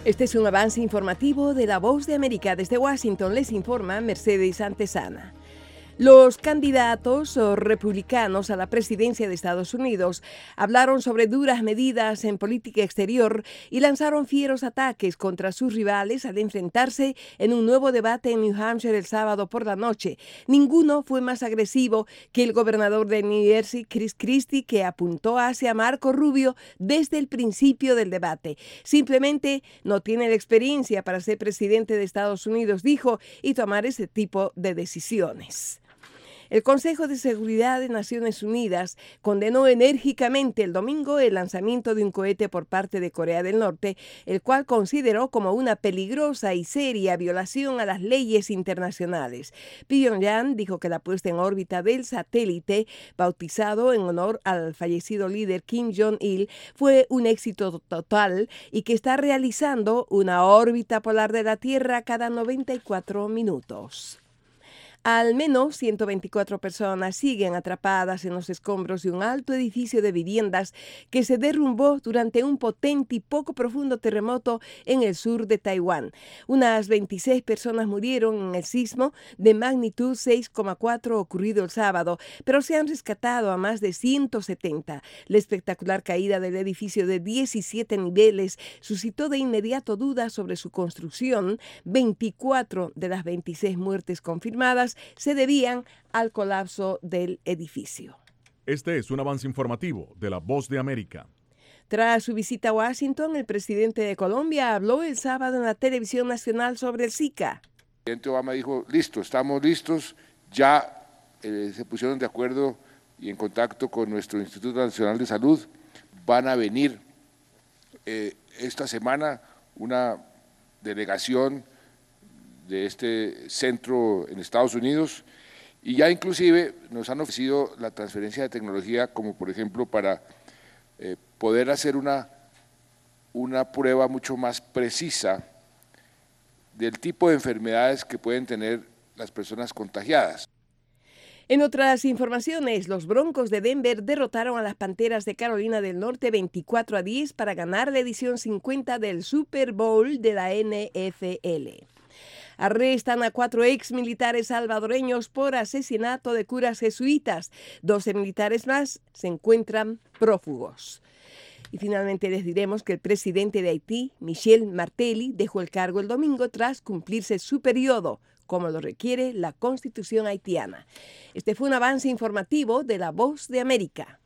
Este es un avance informativo de La Voz de América. Desde Washington les informa Mercedes Antesana. Los candidatos republicanos a la presidencia de Estados Unidos hablaron sobre duras medidas en política exterior y lanzaron fieros ataques contra sus rivales al enfrentarse en un nuevo debate en New Hampshire el sábado por la noche. Ninguno fue más agresivo que el gobernador de New Jersey, Chris Christie, que apuntó hacia Marco Rubio desde el principio del debate. Simplemente no tiene la experiencia para ser presidente de Estados Unidos, dijo, y tomar ese tipo de decisiones. El Consejo de Seguridad de Naciones Unidas condenó enérgicamente el domingo el lanzamiento de un cohete por parte de Corea del Norte, el cual consideró como una peligrosa y seria violación a las leyes internacionales. Pyongyang dijo que la puesta en órbita del satélite, bautizado en honor al fallecido líder Kim Jong-il, fue un éxito total y que está realizando una órbita polar de la Tierra cada 94 minutos. Al menos 124 personas siguen atrapadas en los escombros de un alto edificio de viviendas que se derrumbó durante un potente y poco profundo terremoto en el sur de Taiwán. Unas 26 personas murieron en el sismo de magnitud 6,4 ocurrido el sábado, pero se han rescatado a más de 170. La espectacular caída del edificio de 17 niveles suscitó de inmediato dudas sobre su construcción. 24 de las 26 muertes confirmadas se debían al colapso del edificio. Este es un avance informativo de La Voz de América. Tras su visita a Washington, el presidente de Colombia habló el sábado en la televisión nacional sobre el Zika. El presidente Obama dijo, listo, estamos listos, ya se pusieron de acuerdo y en contacto con nuestro Instituto Nacional de Salud. Van a venir esta semana una delegación de este centro en Estados Unidos y ya inclusive nos han ofrecido la transferencia de tecnología como por ejemplo para poder hacer una prueba mucho más precisa del tipo de enfermedades que pueden tener las personas contagiadas. En otras informaciones, los Broncos de Denver derrotaron a las Panteras de Carolina del Norte 24-10 para ganar la edición 50 del Super Bowl de la NFL. Arrestan a 4 exmilitares salvadoreños por asesinato de curas jesuitas. 12 militares más se encuentran prófugos. Y finalmente les diremos que el presidente de Haití, Michel Martelly, dejó el cargo el domingo tras cumplirse su periodo, como lo requiere la Constitución haitiana. Este fue un avance informativo de La Voz de América.